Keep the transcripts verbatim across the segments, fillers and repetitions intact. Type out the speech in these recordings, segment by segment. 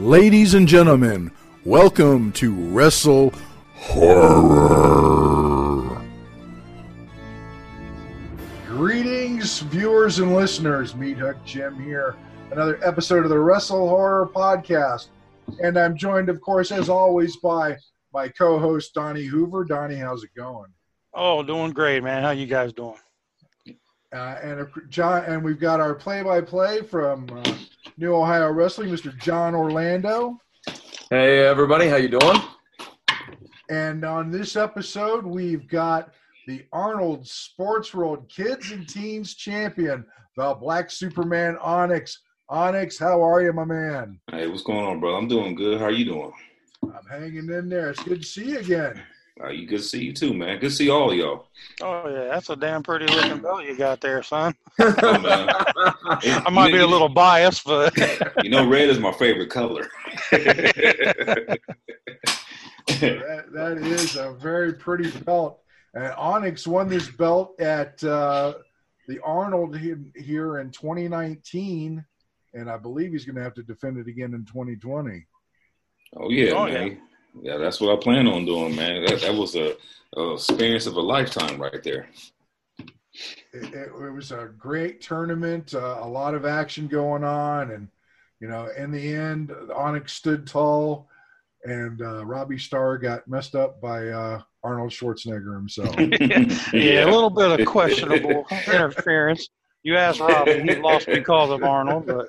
Ladies and gentlemen, welcome to Wrestle Horror. Greetings, viewers and listeners. Meat Hook Jim here. Another episode of the Wrestle Horror Podcast. And I'm joined, of course, as always, by my co-host, Donnie Hoover. Donnie, how's it going? Oh, doing great, man. How you guys doing? Uh, and uh, John, and we've got our play-by-play from uh, New Ohio Wrestling, Mister John Orlando. Hey, everybody. How you doing? And on this episode, we've got the Arnold Sports World Kids and Teens Champion, the Black Superman Onyx. Onyx, how are you, my man? Hey, what's going on, bro? I'm doing good. How are you doing? I'm hanging in there. It's good to see you again. Uh, you good to see you too, man. Good to see all of y'all. Oh, yeah. That's a damn pretty looking belt you got there, son. Oh, man. I might be a little biased, but... You know, red is my favorite color. that, that is a very pretty belt. And Onyx won this belt at uh, the Arnold here in twenty nineteen, and I believe he's going to have to defend it again in twenty twenty. Oh, yeah, oh, man. Yeah. Yeah, that's what I plan on doing, man. That, that was a, a experience of a lifetime right there. It, it, it was a great tournament, uh, a lot of action going on, and, you know, in the end, Onyx stood tall, and uh, Robbie Starr got messed up by uh, Arnold Schwarzenegger himself. Yeah, a little bit of questionable interference. You asked Robbie, he lost because of Arnold, but...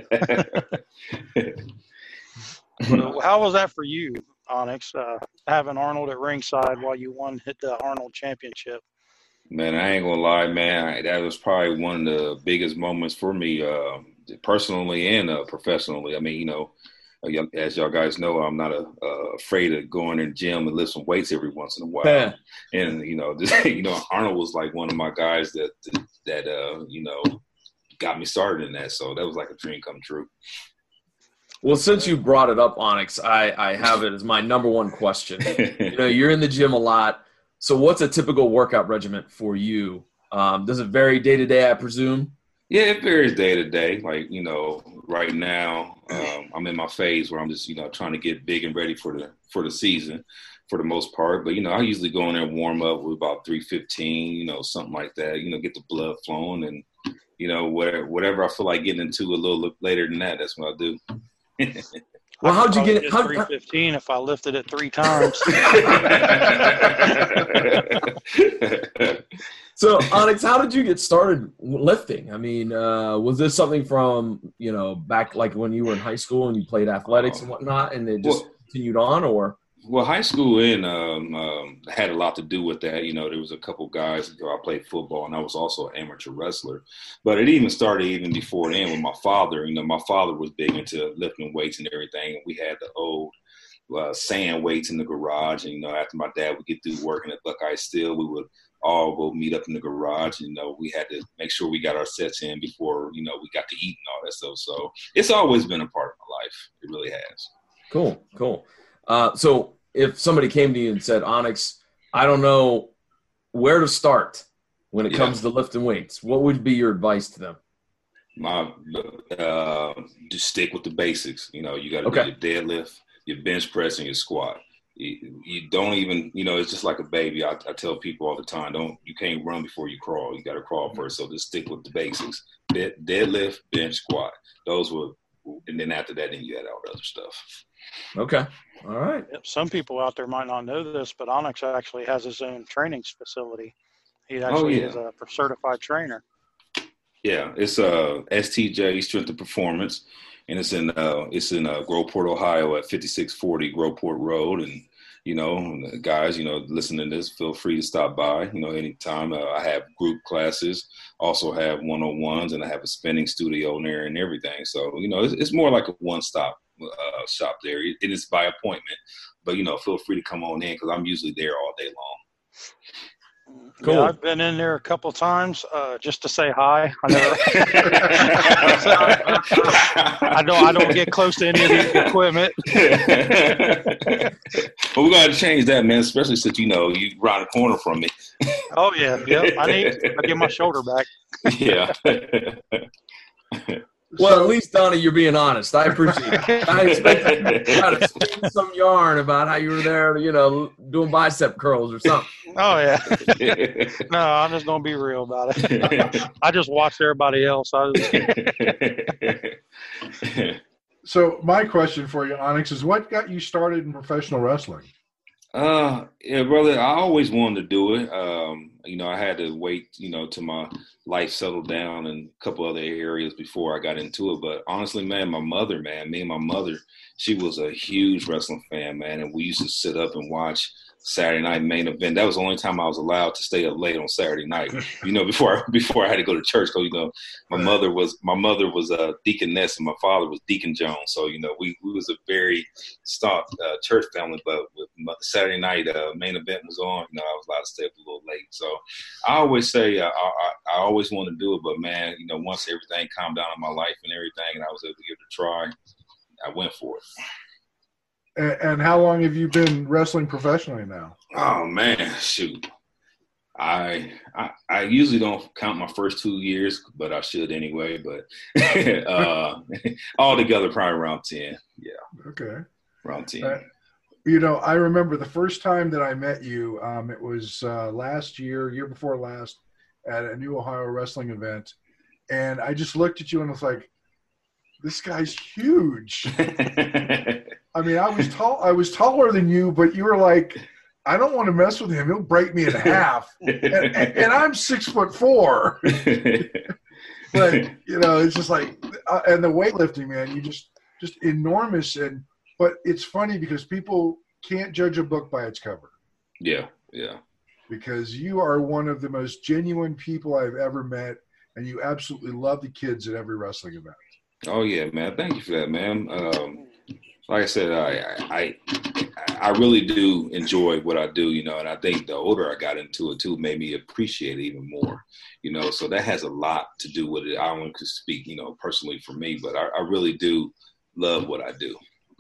But how was that for you, Onyx, uh, having Arnold at ringside while you won hit the Arnold Championship? Man, I ain't gonna lie, man. I, that was probably one of the biggest moments for me, uh, personally and uh, professionally. I mean, you know, as y'all guys know, I'm not a, uh, afraid of going in the gym and lift some weights every once in a while. Yeah. And you know, just, you know, Arnold was like one of my guys that that uh, you know got me started in that. So that was like a dream come true. Well, since you brought it up, Onyx, I, I have it as my number one question. You know, you're in the gym a lot. So what's a typical workout regimen for you? Um, does it vary day to day, I presume? Yeah, it varies day to day. Like, you know, right now um, I'm in my phase where I'm just, you know, trying to get big and ready for the for the season for the most part. But, you know, I usually go in there and warm up with about three fifteen, you know, something like that, you know, get the blood flowing. And, you know, whatever, whatever I feel like getting into a little later than that, that's what I do. Well, how'd you get it? How, three fifteen if I lifted it three times. So, Onyx, how did you get started lifting? I mean, uh, was this something from, you know, back like when you were in high school and you played athletics and whatnot, and it just well, continued on, or? Well, high school and um, um, had a lot to do with that. You know, there was a couple guys. You know, I played football, and I was also an amateur wrestler. But it even started even before then with my father. You know, my father was big into lifting weights and everything. And we had the old uh, sand weights in the garage. And, you know, after my dad would get through working at Buckeye Steel, we would all go meet up in the garage. You know, we had to make sure we got our sets in before, you know, we got to eat and all that stuff. So it's always been a part of my life. It really has. Cool, cool. Uh, so if somebody came to you and said, Onyx, I don't know where to start when it yeah. comes to lifting weights, what would be your advice to them? My, uh, just stick with the basics. You know, you got to okay. do your deadlift, your bench press, and your squat. You, you don't even, you know, it's just like a baby. I, I tell people all the time, don't, you can't run before you crawl. You got to crawl first. So just stick with the basics. Dead, deadlift, bench, squat. Those were, and then after that, then you had all the other stuff. Okay. All right. Yep. Some people out there might not know this, but Onyx actually has his own training facility. He actually oh, yeah. is a certified trainer. Yeah, it's uh, S T J Strength and Performance, and it's in uh, it's in uh, Groveport, Ohio, at fifty-six forty Groveport Road. And you know, guys, you know, listening to this, feel free to stop by. You know, anytime. Uh, I have group classes, also have one-on-ones, and I have a spinning studio in there and everything. So you know, it's, it's more like a one-stop uh, shop there. It is by appointment, but you know, feel free to come on in because I'm usually there all day long. Cool. Yeah, I've been in there a couple times uh, just to say hi. I, never, I don't. I don't get close to any of the equipment. But we're gonna change that, man. Especially since you know you around the corner from me. Oh yeah, yeah. I need. I get my shoulder back. Yeah. Well, So- at least, Donnie, you're being honest. I appreciate it. I expected you to try to spin some yarn about how you were there, you know, doing bicep curls or something. Oh yeah. No, I'm just gonna be real about it. I just watched everybody else. I was, So my question for you, Onyx, is what got you started in professional wrestling? Uh, yeah, brother, I always wanted to do it. Um, you know, I had to wait, you know, till my life settled down in a couple other areas before I got into it. But honestly, man, my mother, man, me and my mother, she was a huge wrestling fan, man. And we used to sit up and watch Saturday night main event. That was the only time I was allowed to stay up late on Saturday night, you know, before, before I had to go to church. So, you know, my mother was, my mother was a deaconess and my father was Deacon Jones. So, you know, we, we was a very staunch uh, church family, but with my Saturday night uh, main event was on, you know, I was allowed to stay up a little late. So I always say, uh, I, I, I always want to do it, but man, you know, once everything calmed down in my life and everything, and I was able to give it a try, I went for it. And, and how long have you been wrestling professionally now? Oh man, shoot. I, I I usually don't count my first two years, but I should anyway. But uh, altogether, probably around ten. Yeah. Okay. Around ten. Uh, you know, I remember the first time that I met you. Um, it was uh, last year, year before last, at a New Ohio wrestling event, and I just looked at you and was like, "This guy's huge." I mean, I was tall. I was taller than you, but you were like, I don't want to mess with him. He'll break me in half. and, and, and I'm six foot four. But, you know, it's just like, uh, and the weightlifting, man, you just, just enormous. And, but it's funny because people can't judge a book by its cover. Yeah, yeah. Because you are one of the most genuine people I've ever met. And you absolutely love the kids at every wrestling event. Oh, yeah, man. Thank you for that, man. Um, like I said, I, I I really do enjoy what I do, you know, and I think the older I got into it, too, made me appreciate it even more, you know, so that has a lot to do with it. I don't want to speak, you know, personally for me, but I, I really do love what I do.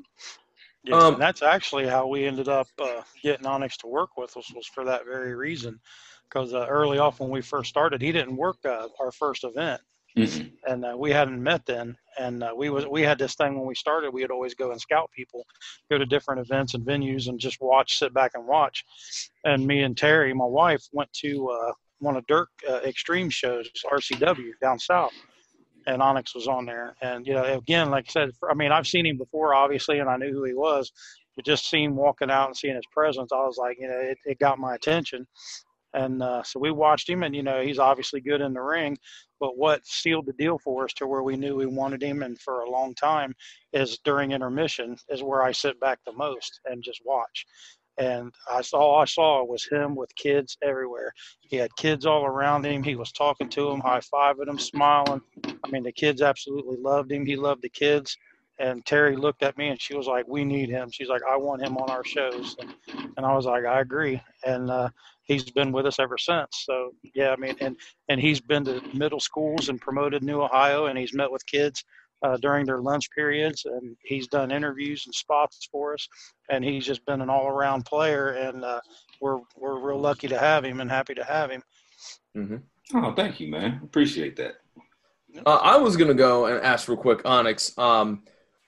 yeah, Um, and that's actually how we ended up uh, getting Onyx to work with us, was for that very reason. Because uh, early off when we first started, he didn't work uh, our first event. Mm-mm. And uh, we hadn't met then, and uh, we was we had this thing when we started. We'd always go and scout people, go to different events and venues, and just watch, sit back and watch. And me and Terry, my wife, went to uh, one of Dirk uh, Extreme shows, R C W down south, and Onyx was on there. And you know, again, like I said, I mean, I've seen him before, obviously, and I knew who he was. But just seeing him walking out and seeing his presence, I was like, you know, it, it got my attention. And uh, so we watched him, and, you know, he's obviously good in the ring. But what sealed the deal for us to where we knew we wanted him, and for a long time, is during intermission is where I sit back the most and just watch. And I saw, all I saw was him with kids everywhere. He had kids all around him. He was talking to them, high-fiving them, smiling. I mean, the kids absolutely loved him. He loved the kids. And Terry looked at me, and she was like, we need him. She's like, I want him on our shows. And, and I was like, I agree. And uh, he's been with us ever since. So, yeah, I mean, and, and he's been to middle schools and promoted New Ohio, and he's met with kids uh, during their lunch periods. And he's done interviews and spots for us. And he's just been an all-around player. And uh, we're we're real lucky to have him and happy to have him. Mm-hmm. Oh, thank you, man. Appreciate that. Uh, I was going to go and ask real quick, Onyx, um,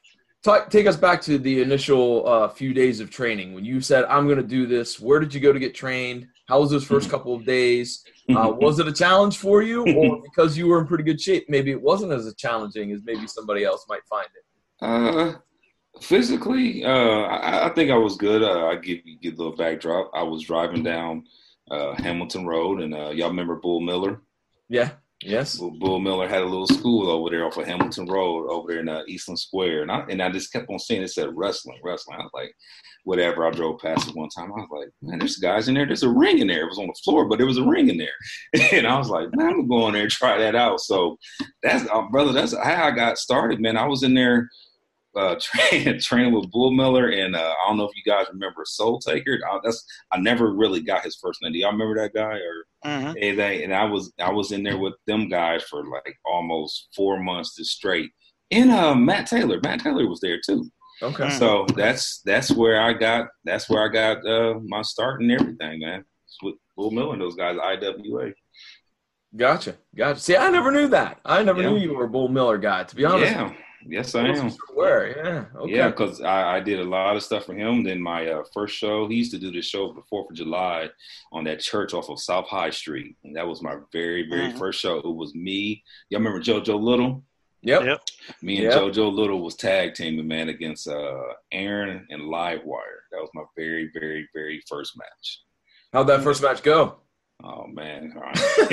t- take us back to the initial uh, few days of training. When you said, I'm going to do this, where did you go to get trained? How was those first couple of days? Uh, was it a challenge for you, or because you were in pretty good shape, maybe it wasn't as challenging as maybe somebody else might find it? Uh, physically, uh, I, I think I was good. Uh, I give you give a little backdrop. I was driving down uh, Hamilton Road, and uh, y'all remember Bull Miller? Yeah. Yes. Bull, Bull Miller had a little school over there off of Hamilton Road, over there in uh, Eastland Square, and I and I just kept on seeing it said wrestling, wrestling. I was like, whatever. I drove past it one time. I was like, man, there's guys in there. There's a ring in there. It was on the floor, but there was a ring in there, and I was like, man, I'm gonna go in there and try that out. So that's uh, brother. That's how I got started, man. I was in there uh, training training with Bull Miller, and uh, I don't know if you guys remember Soul Taker. I, that's I never really got his first name. Do y'all remember that guy or? Mm-hmm. Anything? And I was I was in there with them guys for like almost four months just straight. And uh, Matt Taylor, Matt Taylor was there too. Okay. Mm. So that's that's where I got that's where I got uh, my start and everything, man. It's with Bull Miller and those guys, I W A. Gotcha. Gotcha. See, I never knew that. I never Yeah. knew you were a Bull Miller guy, to be honest. Yeah. Yes, I am. Where? Yeah. Okay. Yeah, because I, I did a lot of stuff for him. Then my uh, first show, he used to do this show for the fourth of July on that church off of South High Street. And that was my very, very Mhm. first show. It was me. Y'all remember JoJo Little? Yep. Yep. Me and Yep. JoJo Little was tag teaming, man, against uh, Aaron and Livewire. That was my very, very, very first match. How'd that first match go? Oh, man. All right.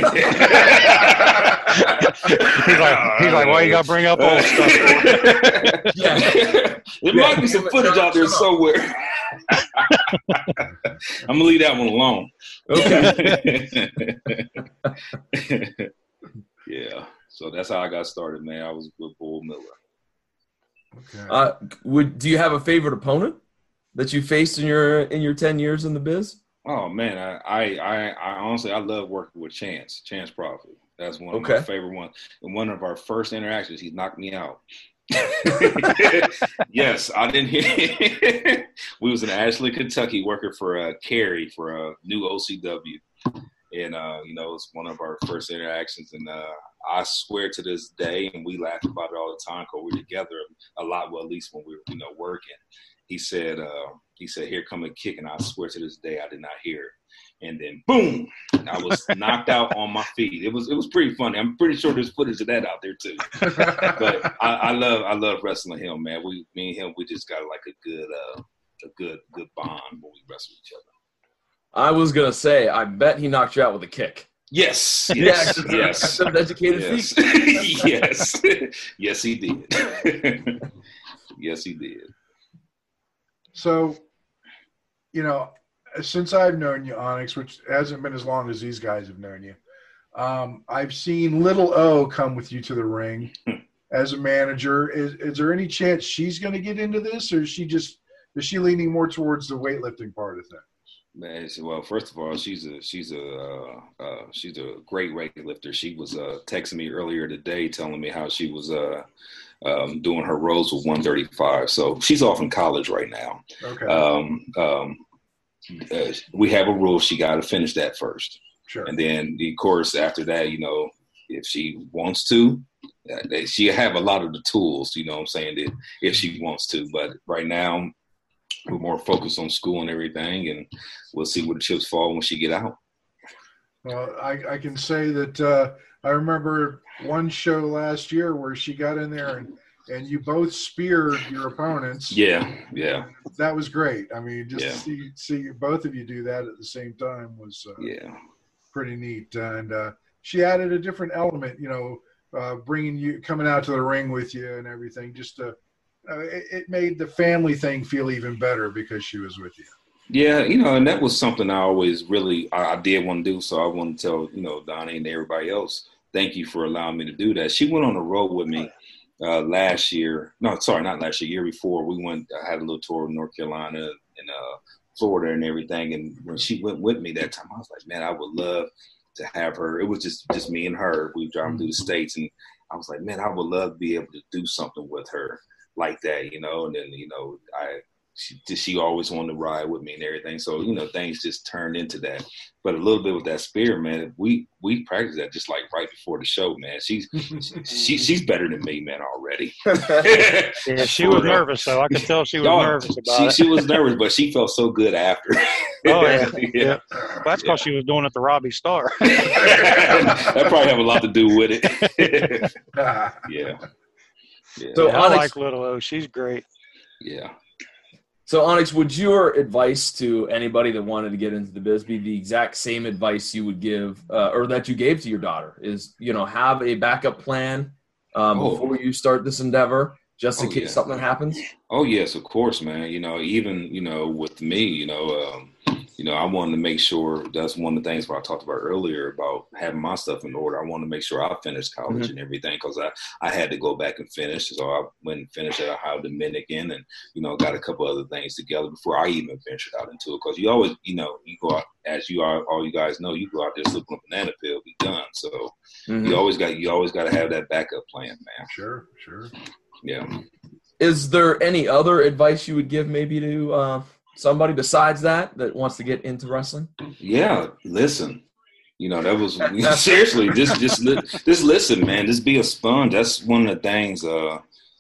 He's like, he's like, why you got to bring up old stuff? Yeah. There Yeah. might be some footage out there somewhere. I'm going to leave that one alone. Okay. Yeah. So that's how I got started, man. I was with Bull Miller. Okay. Uh, would do you have a favorite opponent that you faced in your in your ten years in the biz? Oh man, I, I, I, I honestly I love working with Chance, Chance Prophet. That's one of Okay. my favorite ones. And one of our first interactions, he knocked me out. Yes, I didn't hear. We was in Ashley, Kentucky, working for uh, Carrie for a uh, new O C W, and uh, you know it's one of our first interactions. And uh, I swear to this day, and we laugh about it all the time because we're together a lot. Well, at least when we were you know working. He said, uh, he said, here come a kick. And I swear to this day, I did not hear it. And then boom, I was knocked out on my feet. It was, it was pretty funny. I'm pretty sure there's footage of that out there too. But I, I love, I love wrestling him, man. We, me and him, we just got like a good, uh, a good, good bond when we wrestle each other. I was gonna say, I bet he knocked you out with a kick. Yes, yes, Yeah, yes. Some educated Yes. feet. Yes. Yes, he did. Yes, he did. So, you know, since I've known you, Onyx, which hasn't been as long as these guys have known you, um, I've seen Little O come with you to the ring as a manager. Is is there any chance she's going to get into this, or is she just is she leaning more towards the weightlifting part of things? Man, she- well, first of all, she's a she's a uh, uh, she's a great weightlifter. She was uh, texting me earlier today, telling me how she was uh, um, doing her rows with one thirty-five. So she's off in college right now. Okay, Um, um, uh, we have a rule; she got to finish that first, sure. and then of course after that, you know, if she wants to, uh, they- she have a lot of the tools. You know, what I'm saying that if she wants to, but right now. We're more focused on school and everything, and we'll see where the chips fall when she get out. Well, I, I can say that uh, I remember one show last year where she got in there and, and you both speared your opponents. Yeah, yeah, That was great. I mean, just Yeah. to see, see both of you do that at the same time was uh, yeah, pretty neat. And uh, she added a different element, you know, uh, bringing you, coming out to the ring with you and everything. Just to, uh, it, it made the family thing feel even better because she was with you. yeah. You know, and that was something I always really I, I did want to do. So I want to tell you know Donnie and everybody else, thank you for allowing me to do that. She went on the road with me uh, last year. No, sorry, not last year. Year before, we went. I had a little tour of North Carolina and uh, Florida and everything. And when she went with me that time, I was like, man, I would love to have her. It was just just me and her. We were driving through the states, and I was like, man, I would love to be able to do something with her like that, you know. And then you know, I she she always wanted to ride with me and everything. So you know, things just turned into that. But a little bit with that spear, man, we we practiced that just like right before the show, man. She's she she's better than me, man, already. Yeah, she was nervous, though. I could tell she was Y'all, nervous about she, it. she was nervous, but she felt so good after. Oh, yeah. yeah. Yeah. Well, that's because she was doing it to Robbie Starr. That probably have a lot to do with it. yeah. Yeah. So Yeah, I Onyx- like Little O. She's great. yeah. So, Onyx, would your advice to anybody that wanted to get into the biz be the exact same advice you would give uh, or that you gave to your daughter is, you know, have a backup plan um, Oh. before you start this endeavor just in Oh, case yeah. something happens? Oh yes, of course, man. You know, even you know, with me, you know, um, you know, I wanted to make sure that's one of the things what I talked about earlier about having my stuff in order. I wanted to make sure I finished college Mhm. and everything because I, I had to go back and finish. So I went and finished at Ohio Dominican and, you know, got a couple other things together before I even ventured out into it. Because you always, you know, you go out, as you are, all you guys know, you go out there slipping a banana peel, be done. So Mhm. you always got, you always got to have that backup plan, man. Sure, sure. Yeah. Is there any other advice you would give maybe to uh, somebody besides that that wants to get into wrestling? Yeah, listen, You know, that was seriously just just just listen, man. Just be a sponge. That's one of the things uh,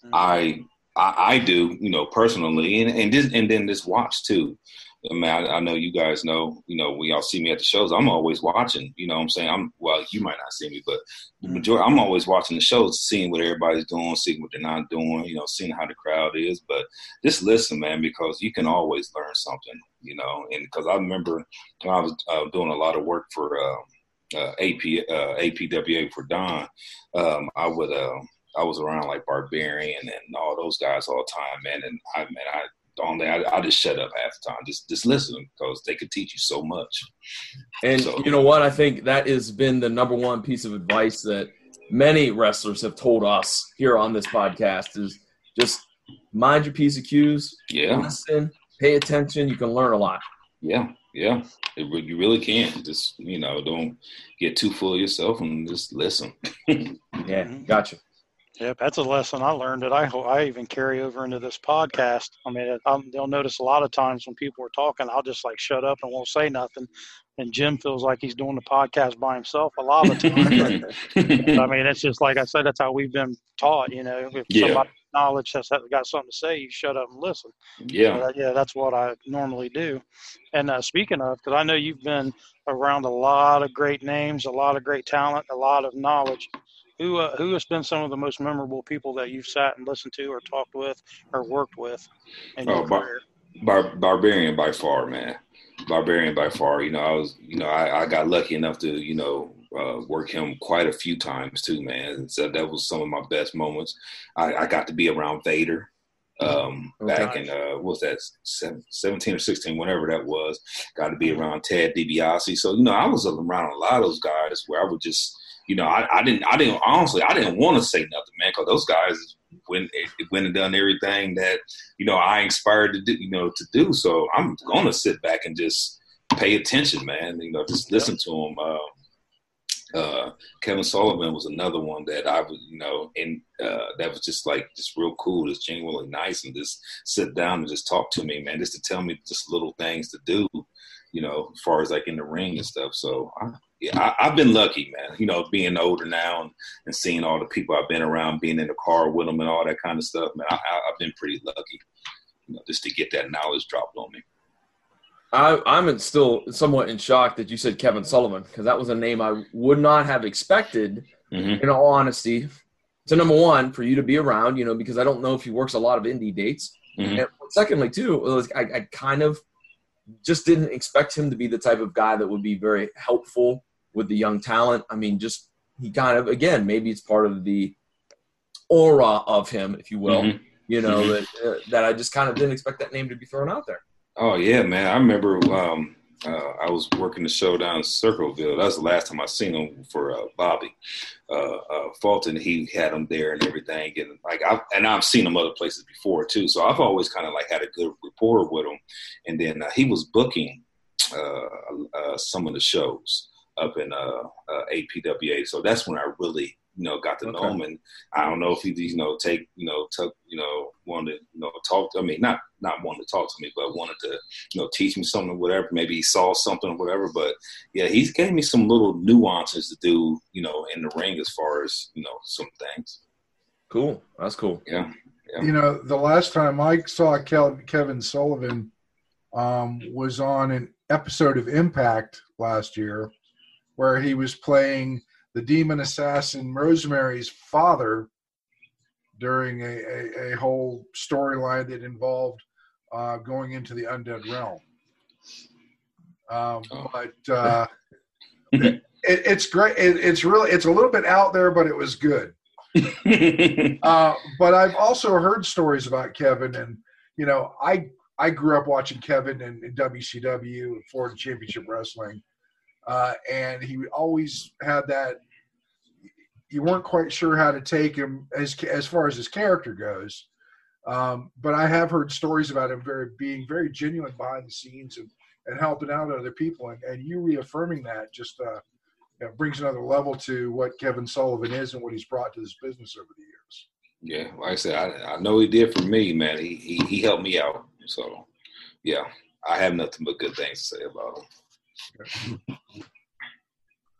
I, I I do, you know, personally, and and this, and then just watch too. I mean, I, I know you guys know, you know, when y'all see me at the shows, I'm always watching. You know what I'm saying? I'm well, you might not see me, but the majority, I'm always watching the shows, seeing what everybody's doing, seeing what they're not doing, you know, seeing how the crowd is. But just listen, man, because you can always learn something, you know. And because I remember when I was uh, doing a lot of work for uh, uh, A P uh, A P W A for Don, um, I would uh, I was around like Barbarian and all those guys all the time, man. And I man, I. On there, I, I just shut up half the time. Just, just listen because they could teach you so much. And so, you know what? I think that has been the number one piece of advice that many wrestlers have told us here on this podcast is just mind your P's and Q's. Yeah. Listen, pay attention. You can learn a lot. Yeah, yeah. It, you really can. Just, you know, don't get too full of yourself and just listen. Yeah, gotcha. Yep, that's a lesson I learned that I I even carry over into this podcast. I mean, I'll, they'll notice a lot of times when people are talking, I'll just like shut up and won't say nothing. And Jim feels like he's doing the podcast by himself a lot of the time. I mean, it's just like I said, that's how we've been taught. You know, if yeah. somebody knowledge has got something to say, you shut up and listen. Yeah, so that, yeah, that's what I normally do. And uh, speaking of, because I know you've been around a lot of great names, a lot of great talent, a lot of knowledge. Who uh, who has been some of the most memorable people that you've sat and listened to or talked with or worked with in your oh, bar- career? Bar- Barbarian by far, man. Barbarian by far. You know, I was, you know, I, I got lucky enough to, you know, uh, work him quite a few times too, man. And so that was some of my best moments. I, I got to be around Vader um, oh, back gosh. in, uh, what was that, seventeen or sixteen, whenever that was. Got to be around Ted DiBiase. So, you know, I was around a lot of those guys where I would just, you know, I, I didn't, I didn't, honestly, I didn't want to say nothing, man, because those guys went, went and done everything that, you know, I inspired to do, you know, to do. So I'm going to sit back and just pay attention, man, you know, just listen to them. Uh, uh, Kevin Sullivan was another one that I was, you know, and uh, that was just like, just real cool, just genuinely nice, and just sit down and just talk to me, man, just to tell me just little things to do, you know, as far as like in the ring and stuff. So I, Yeah, I, I've been lucky, man, you know, being older now and, and seeing all the people I've been around, being in the car with them and all that kind of stuff, man, I, I, I've been pretty lucky, you know, just to get that knowledge dropped on me. I, I'm still somewhat in shock that you said Kevin Sullivan, because that was a name I would not have expected, mm-hmm. in all honesty, to number one, for you to be around, you know, because I don't know if he works a lot of indie dates. Mm-hmm. And secondly, too, it was, I, I kind of just didn't expect him to be the type of guy that would be very helpful with the young talent. I mean, just he kind of, again, maybe it's part of the aura of him, if you will, mm-hmm. you know, mm-hmm. that uh, that I just kind of didn't expect that name to be thrown out there. Oh, yeah, man. I remember um, uh, I was working the show down in Circleville. That was the last time I seen him for uh, Bobby uh, uh, Fulton. He had him there and everything. And like, I've, and I've seen him other places before, too. So I've always kind of like had a good rapport with him. And then uh, he was booking uh, uh, some of the shows up in uh, uh, A P W A. So that's when I really, you know, got to know Okay. him. And I don't know if he, you know, take, you know, took, you know, wanted to, you know, talk to, I mean, not, not wanting to talk to me, but wanted to, you know, teach me something or whatever. Maybe he saw something or whatever. But yeah, he gave me some little nuances to do, you know, in the ring as far as, you know, some things. Cool. That's cool. Yeah. yeah. You know, the last time I saw Kel- Kevin Sullivan um, was on an episode of Impact last year, where he was playing the demon assassin Rosemary's father during a, a, a whole storyline that involved uh, going into the undead realm. Um, Oh. but uh, it, it's great. It, it's really, it's a little bit out there, but it was good. uh, but I've also heard stories about Kevin, and, you know, I, I grew up watching Kevin in, in W C W, Florida Championship Wrestling. Uh, and he always had that, you weren't quite sure how to take him as as far as his character goes. Um, but I have heard stories about him very being very genuine behind the scenes and, and helping out other people. And, and you reaffirming that just uh, you know, brings another level to what Kevin Sullivan is and what he's brought to this business over the years. Yeah, like I said, I, I know he did for me, man. He, he he helped me out. So, yeah, I have nothing but good things to say about him.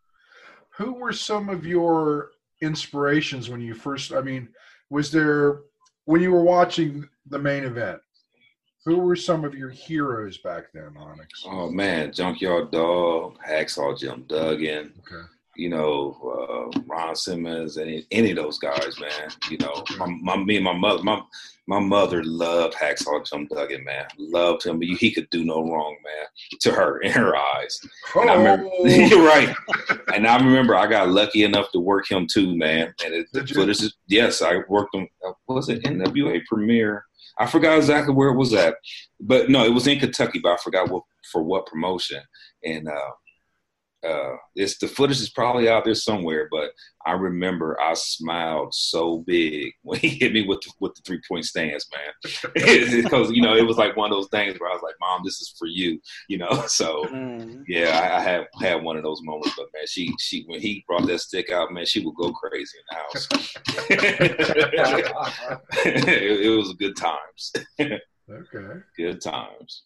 who were some of your inspirations when you first, I mean, was there, when you were watching the main event, who were some of your heroes back then, Onyx? Oh, man, Junkyard Dog, Hacksaw Jim Duggan, Okay. you know, uh, Ron Simmons, any any of those guys, man. You know, my, my me and my mother, my my mother loved Hacksaw Jim Duggan, man. Loved him. He could do no wrong, man. To her, in her eyes. And I remember, you're right. And I remember I got lucky enough to work him too, man. And it, the footage is, yes, I worked him. What was it, N W A Premiere? I forgot exactly where it was at, but no, it was in Kentucky. But I forgot what for what promotion. And uh, Uh, it's the footage is probably out there somewhere, but I remember I smiled so big when he hit me with the, with the three point stance, man, because you know it was like one of those things where I was like, "Mom, this is for you," you know. So mm. yeah, I, I have had one of those moments, but man, she she when he brought that stick out, man, she would go crazy in the house. it, it was good times. Okay, good times.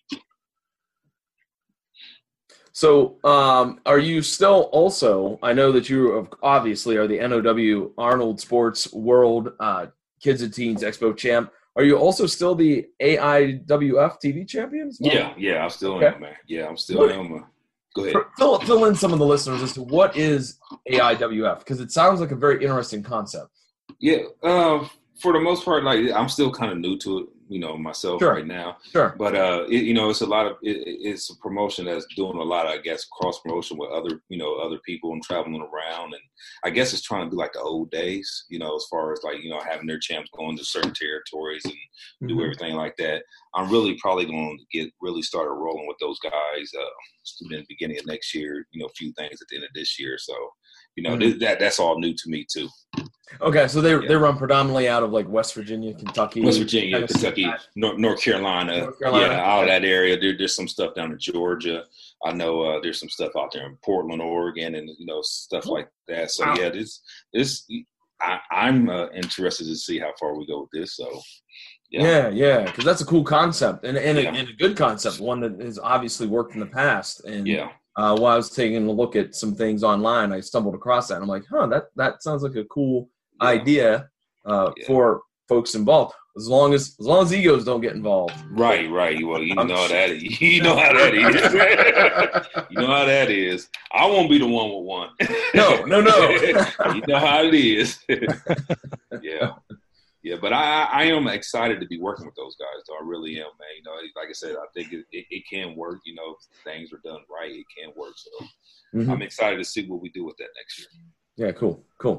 So, um, are you still also, I know that you obviously are the N O W Arnold Sports World uh, Kids and Teens Expo champ. Are you also still the A I W F T V champion? Well? Yeah, yeah, I'm still okay. am, man. Yeah, I'm still what, am. Go ahead. Fill, fill in some of the listeners as to what is A I W F, because it sounds like a very interesting concept. Yeah, uh, for the most part, like I'm still kind of new to it, you know, myself sure. right now. Sure. But uh, it, you know, it's a lot of it, it's a promotion that's doing a lot of, I guess, cross promotion with other, you know, other people and traveling around, and I guess it's trying to do like the old days, you know, as far as like you know having their champs going to certain territories and mm-hmm. do everything like that. I'm really probably going to get really started rolling with those guys uh, in the beginning of next year. You know, a few things at the end of this year. So, you know, mm-hmm. th- that that's all new to me too. Okay, so they yeah. they run predominantly out of like West Virginia, Kentucky, West Virginia, Kentucky, North, North, Carolina, North Carolina, yeah, out of that area. There, there's some stuff down in Georgia. I know uh, there's some stuff out there in Portland, Oregon, and you know stuff like that. So wow. yeah, this this I, I'm uh, interested to see how far we go with this. So yeah, yeah, because yeah, that's a cool concept and and, yeah. a, and a good concept, one that has obviously worked in the past. And yeah. Uh, while I was taking a look at some things online, I stumbled across that. And I'm like, huh, that, that sounds like a cool yeah. idea uh, yeah. for folks involved. As long as as long as egos don't get involved. Right, right. Well, you know how that is. You know how that is. You know how that is. I won't be the one with one. No, no, no. You know how it is. Yeah. Yeah, but I, I am excited to be working with those guys, though. I really am, man. You know, like I said, I think it, it, it can work. You know, if things are done right, it can work. So mm-hmm. I'm excited to see what we do with that next year. Yeah, cool, cool.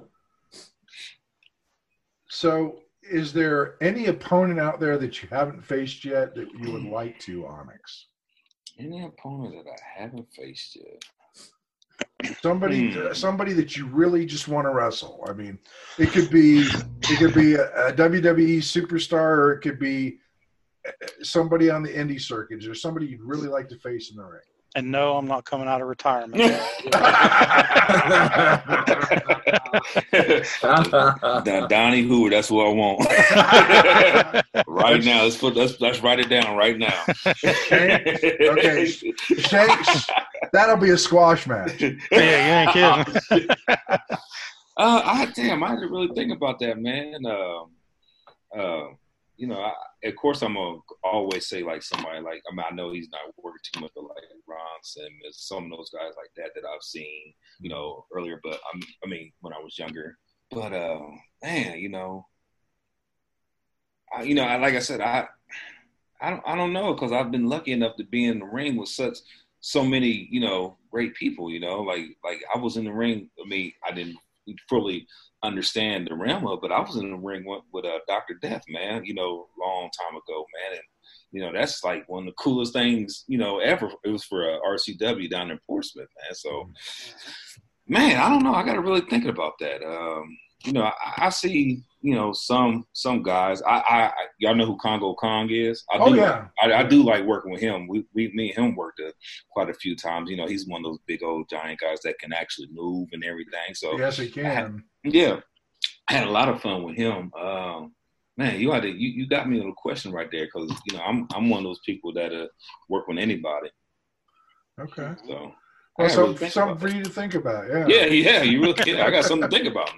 So is there any opponent out there that you haven't faced yet that you would like to, Onyx? Any opponent that I haven't faced yet? Somebody, hmm. somebody that you really just want to wrestle. I mean, it could be, it could be a, a W W E superstar, or it could be somebody on the indie circuit, or somebody you'd really like to face in the ring. And no, I'm not coming out of retirement. Now, Donnie Hoover, that's what I want. Right now, let's put let's let's write it down right now. Okay, Shane, that'll be a squash match. Yeah, you ain't kidding. uh, I damn, I didn't really think about that, man. Um, uh, you know, I, of course, I'm gonna always say like somebody like I mean, I know he's not working too much, but like Ron Simmons, some of those guys like that that I've seen, you know, earlier. But I'm, I mean, when I was younger. But uh, man, you know, I, you know, I, like I said, I, I don't, I don't know, because I've been lucky enough to be in the ring with such so many, you know, great people. You know, like like I was in the ring. I mean, I didn't fully understand the realm of, but I was in the ring with, with uh, Doctor Death, man, you know, long time ago, man. And, you know, that's like one of the coolest things, you know, ever. It was for uh, R C W down in Portsmouth, man. So, man, I don't know. I got to really think about that. Um, you know, I, I see, you know, some some guys. I, I, I y'all know who Congo Kong is? I do, oh, yeah. I, I do like working with him. We, we me and him worked a, quite a few times. You know, he's one of those big old giant guys that can actually move and everything. So yes, he can. I had, yeah, I had a lot of fun with him. Um, man, you had to, you, you got me on a question right there, because you know I'm I'm one of those people that uh, work with anybody. Okay. So Well, I gotta something, really think something about for that. you to think about. Yeah. Yeah, yeah, you really. Yeah, I got something to think about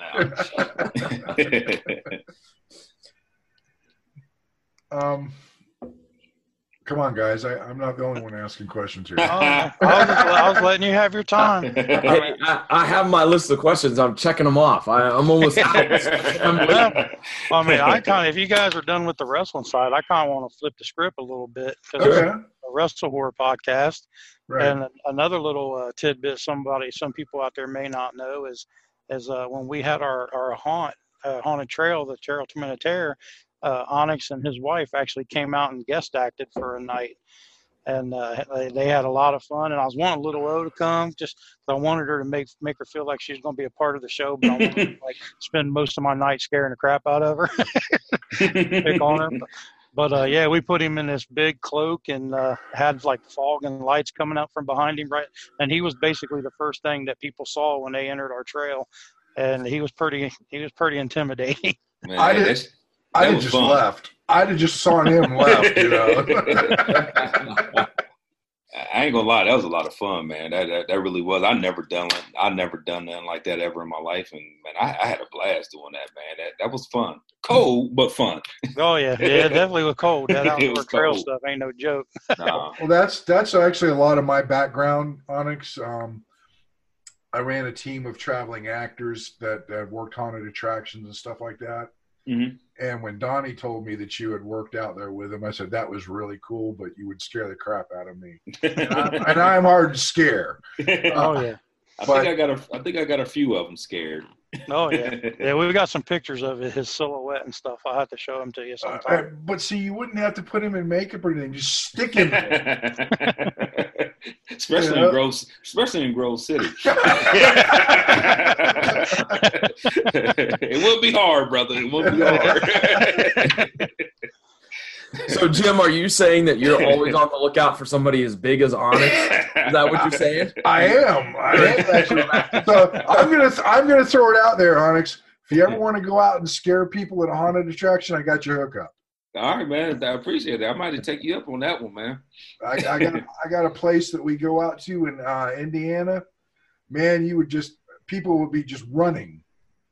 now. Um, come on, guys. I, I'm not the only one asking questions here. Oh, I, was just, I was letting you have your time. Hey, I, I have my list of questions. I'm checking them off. I, I'm almost out. I'm Yeah. I mean, I kind of, if you guys are done with the wrestling side, I kind of want to flip the script a little bit because Okay. it's a Wrestle Horror podcast. Right. And another little uh, tidbit somebody, some people out there may not know is, is uh, when we had our, our haunt, uh, haunted trail, the Trail to Minotera, uh, Onyx and his wife actually came out and guest acted for a night. And uh, they, they had a lot of fun. And I was wanting Little O to come just 'cause I wanted her to make make her feel like she was going to be a part of the show. But I wanted to like spend most of my night scaring the crap out of her, pick on her. But, but uh, yeah, we put him in this big cloak and uh, had like fog and lights coming out from behind him. Right, and he was basically the first thing that people saw when they entered our trail. And he was pretty he was pretty intimidating. Man, I did. that's- I'd that have was just fun. left. I'd have just saw him left. You know. I ain't gonna lie, that was a lot of fun, man. That that, that really was. I never done I never done nothing like that ever in my life, and man, I, I had a blast doing that, man. That that was fun, cold but fun. Oh yeah, yeah, it definitely was cold. That It outdoor was trail cold. stuff ain't no joke. Nah. Well, that's that's actually a lot of my background, Onyx. Um, I ran a team of traveling actors that, that worked haunted attractions and stuff like that. Mhm. And when Donnie told me that you had worked out there with him, I said that was really cool, but you would scare the crap out of me. And I'm, and I'm hard to scare. Oh yeah, I but- think I got a I think I got a few of them scared. oh yeah, yeah. We've got some pictures of it, his silhouette and stuff. I'll have to show them to you Uh, sometime. but see, you wouldn't have to put him in makeup or anything; just stick him there. especially Yeah. in Grove, especially in Grove City. It will be hard, brother. It will be hard. So, Jim, are you saying that you're always on the lookout for somebody as big as Onyx? Is that what you're saying? I am. I am actually. So I'm gonna I'm gonna throw it out there, Onyx. If you ever want to go out and scare people at a haunted attraction, I got your hookup. All right, man. I appreciate that. I might have to take you up on that one, man. I, I got I got a place that we go out to in uh, Indiana. Man, you would just people would be just running.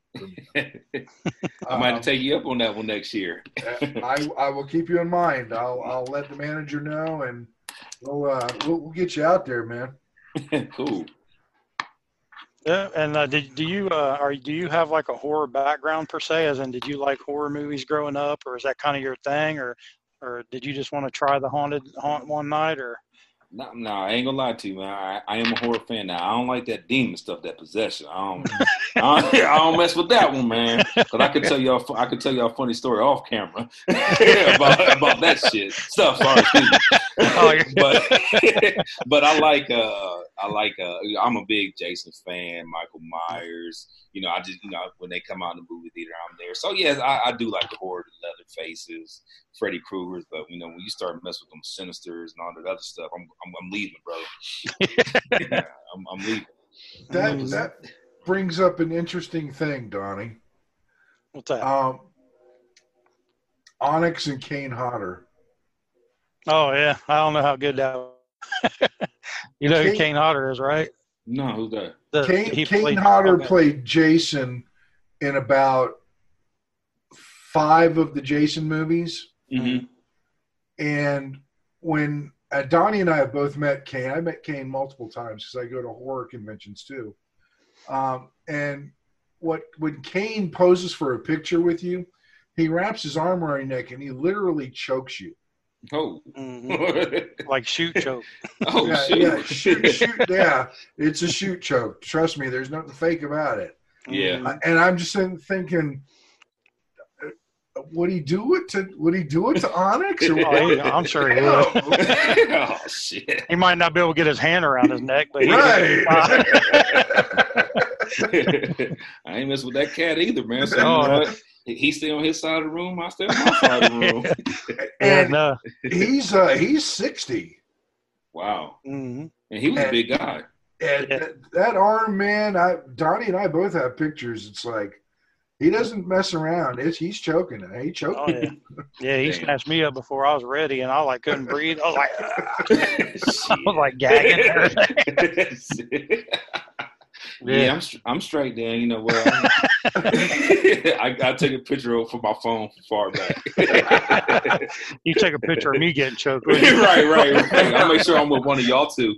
I might have to take you up on that one next year. I, I will keep you in mind. I'll I'll let the manager know, and we'll uh, we'll, we'll get you out there, man. Cool. Yeah, and uh, did do you uh, are do you have like a horror background per se? As in, did you like horror movies growing up, or is that kind of your thing, or or did you just want to try the haunted haunt one night, or? No, no, I ain't gonna lie to you, man. I, I am a horror fan now. I don't like that demon stuff, that possession. I don't, I don't, I don't mess with that one, man. Because I could tell y'all, I could tell y'all a funny story off camera about about that shit stuff. Sorry, excuse me. Oh, yeah. but but I like uh I like uh I'm a big Jason fan, Michael Myers. You know, I just you know when they come out in the movie theater, I'm there. So yes, I, I do like the horror, the leather faces, Freddy Krueger's. But you know, when you start messing with them Sinisters and all that other stuff, I'm I'm, I'm leaving, brother. Yeah, I'm, I'm leaving. That Mhm. that brings up an interesting thing, Donnie. What's that? Um, Onyx and Kane Hodder. Oh yeah, I don't know how good that. Was. You know who Kane- Kane Hodder is, right? No, who's that? The, Kane, he Kane played- Hodder okay. played Jason in about five of the Jason movies. Mm-hmm. And when uh, Donnie and I have both met Kane, I met Kane multiple times because I go to horror conventions too. Um, and what when Kane poses for a picture with you, he wraps his arm around your neck and he literally chokes you. Oh. Mhm. Like shoot choke. Oh, yeah, shoot. yeah, shoot, shoot, yeah, it's a shoot choke. Trust me, there's nothing fake about it. Yeah. Mhm. And I'm just thinking, uh, would he do it to? Would he do it to Onyx? Or Oh, he- I'm sure he would. Oh shit. He might not be able to get his hand around his neck, but he Right. I ain't messing with that cat either, man. So Oh, you know what? He stay on his side of the room, I stay on my side of the room. And and uh, he's uh, he's sixty, Wow. mhm. And he was a big guy. and Yeah. that, that arm, man. I Donnie and I both have pictures. It's like He doesn't mess around. It's, he's choking it. He choking. Oh yeah, yeah. He Damn. snatched me up before I was ready, and I like couldn't breathe. I was like, I was like gagging. And everything. Yeah, Yeah. I'm str- I'm straight then. You know what? I I take a picture of for my phone from far back. You take a picture of me getting choked. right, right, right. I'll make sure I'm with one of y'all too.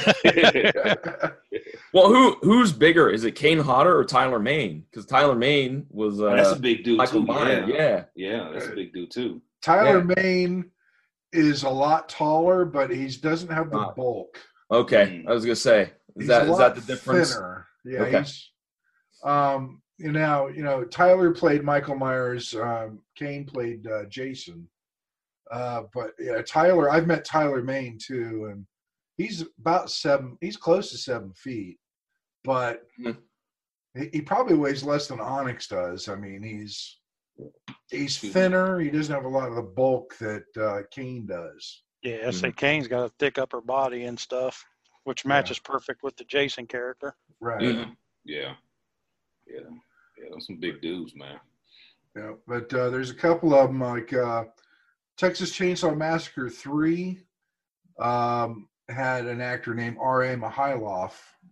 Well, who who's bigger? Is it Kane Hodder or Tyler Maine? Because Tyler Maine was uh, That's a big dude Michael too. Meyer. Yeah. Yeah. yeah, that's a big dude too. Tyler Yeah. Maine is a lot taller, but he doesn't have the Ah. bulk. Okay, Mm. I was gonna say, is He's that a is that lot the difference? Thinner. Yeah, Okay. he's um you know, you know, Tyler played Michael Myers, um, Kane played uh, Jason. Uh, but yeah, Tyler, I've met Tyler Maine too, and he's about seven, he's close to seven feet, but Mhm. he, he probably weighs less than Onyx does. I mean, he's he's Excuse me. thinner, he doesn't have a lot of the bulk that uh, Kane does. Yeah, I say Kane's got a thick upper body and stuff, which matches perfect with the Jason character. Right. Mhm. Yeah, yeah, yeah. Those some big dudes, man. Yeah, but uh, there's a couple of them like uh, Texas Chainsaw Massacre three um, had an actor named R A Mihailoff,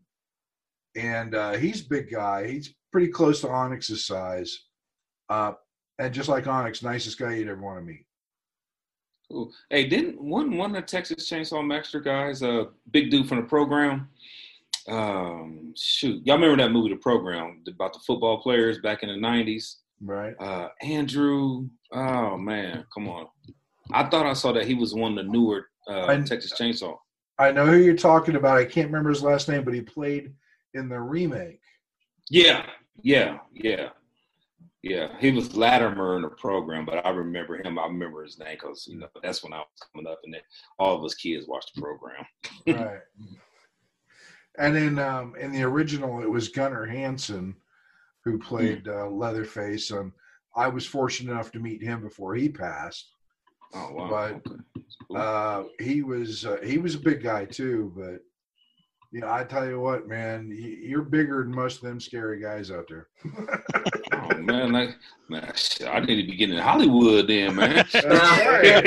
and uh, he's a big guy. He's pretty close to Onyx's size, uh, and just like Onyx, nicest guy you'd ever want to meet. Cool. Hey, didn't one one of the Texas Chainsaw Massacre guys, a uh, big dude from the program? Um, shoot, y'all remember that movie, The Program, about the football players back in the nineties? Right. Uh, Andrew. Oh man, come on! I thought I saw that he was one of the newer uh, I- Texas Chainsaw. I know who you're talking about. I can't remember his last name, but he played in the remake. Yeah, yeah, yeah, yeah. He was Latimer in the program, but I remember him. I remember his name because you know that's when I was coming up, and then all of us kids watched the program. Right. And in um, in the original, it was Gunnar Hansen who played uh, Leatherface, and I was fortunate enough to meet him before he passed. Oh wow! But Okay. That's cool. uh, he was uh, he was a big guy too. But you know, I tell you what, man, y- you're bigger than most of them scary guys out there. Oh man, like man, shit, I need to be getting in Hollywood then, man. That's right.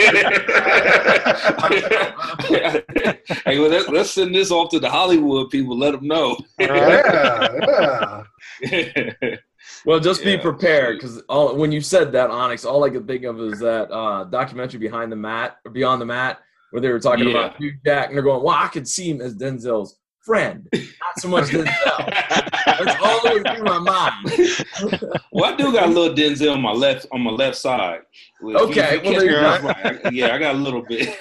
Hey, well, let's, let's send this off to the Hollywood people. Let them know. Yeah, yeah. Well, just be Yeah, prepared shit. because all when you said that, Onyx, all I could think of is that uh, documentary Behind the Mat or Beyond the Mat, where they were talking Yeah. about Hugh Jack, and they're going, "Well, I could see him as Denzel's friend, not so much Denzel." That's all that was through my mind. Well, I do got a little Denzel on my left on my left side. If you- Okay, if you well, catch there me you off go. right, I- yeah, I got a little bit.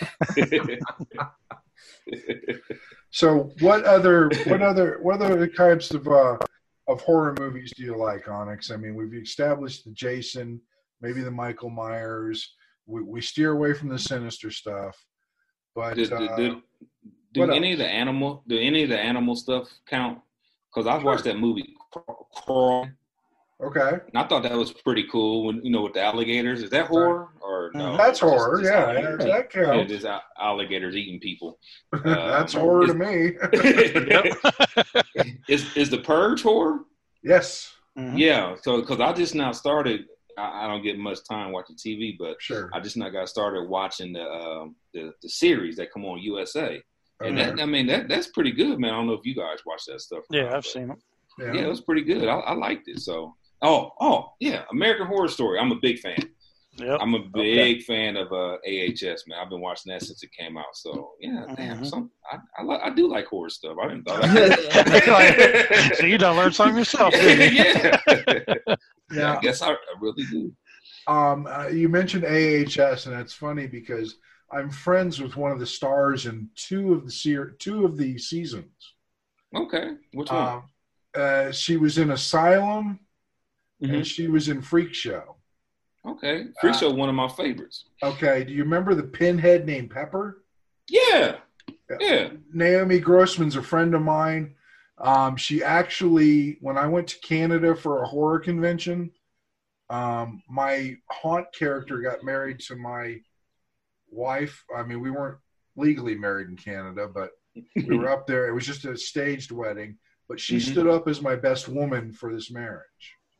So, what other what other what other types of uh, of horror movies do you like, Onyx? I mean, we've established the Jason, maybe the Michael Myers. We we steer away from the sinister stuff, but do do, uh, do, do what any else? of the animal do any of the animal stuff count? Because I've watched that movie Crawl. okay, And I thought that was pretty cool. When you know, with the alligators, is that horror or no? that's It's just- horror. just Yeah, alligators. that Yeah, counts. just al- alligators eating people. That's Um, horror to is- me. is is the Purge horror? Yes, Mhm. Yeah. So because I just now started, I, I don't get much time watching T V, but sure. I just now got started watching the um, the, the series that come on U S A, and Okay. that I mean that that's pretty good, man. I don't know if you guys watch that stuff. or Yeah, not, I've but- seen them. Yeah. Yeah, it was pretty good. I, I liked it. So, oh, oh, yeah, American Horror Story. I'm a big fan. Yep. I'm a big fan of uh, A H S, man. I've been watching that since it came out. So, yeah, damn, Mhm. some I I, li- I do like horror stuff. I didn't thought. I So you done learned something yourself, didn't you? yeah. yeah, Yeah. I guess I, I really do. Um, uh, you mentioned A H S, and it's funny because I'm friends with one of the stars in two of the ser- two of the seasons. Okay, which one? Um, uh, she was in Asylum, Mhm. and she was in Freak Show. Okay, Freak uh, Show, one of my favorites. Okay, do you remember the pinhead named Pepper? Yeah, yeah. Naomi Grossman's a friend of mine. Um, she actually, when I went to Canada for a horror convention, um, my haunt character got married to my wife. I mean, we weren't legally married in Canada, but we were up there. It was just a staged wedding, but she Mhm. stood up as my best woman for this marriage.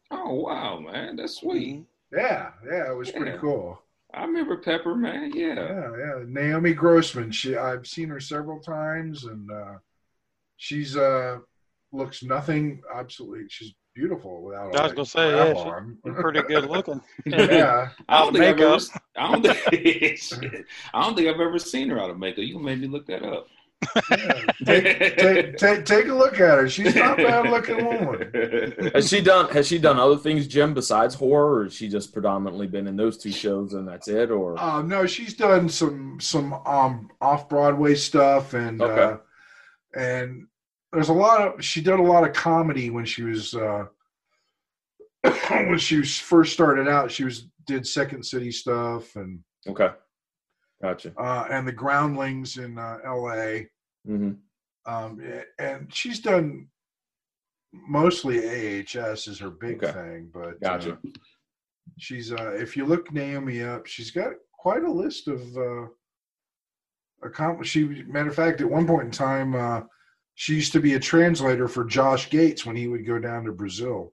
Oh wow, man, that's sweet. Yeah, yeah, it was Yeah. pretty cool. I remember Pepper, man. Yeah. Yeah, yeah. Naomi Grossman. She I've seen her several times, and uh, she's uh looks nothing. Absolutely, she's beautiful without all I was that gonna say, crap yeah, she, on. she's pretty good looking. Yeah. I don't Out of think I've ever. makeup. I don't think. Shit. I don't think I've ever seen her out of makeup. You made me look that up. Yeah. Take, take, take, take a look at her. She's not a bad looking woman. Has she done Has she done other things, Jim, besides horror, or has she just predominantly been in those two shows and that's it? Or Uh, no, she's done some some um off Broadway stuff, and Okay. uh, and there's a lot of she did a lot of comedy when she was uh, when she was first started out. She was did Second City stuff, and okay, gotcha. uh, and the Groundlings in uh, L A. Mm-hmm. Um, and she's done mostly A H S is her big Okay. thing, but Gotcha. uh, she's uh, if you look Naomi up, she's got quite a list of uh, accomplished. She, matter of fact, at one point in time, uh, she used to be a translator for Josh Gates when he would go down to Brazil.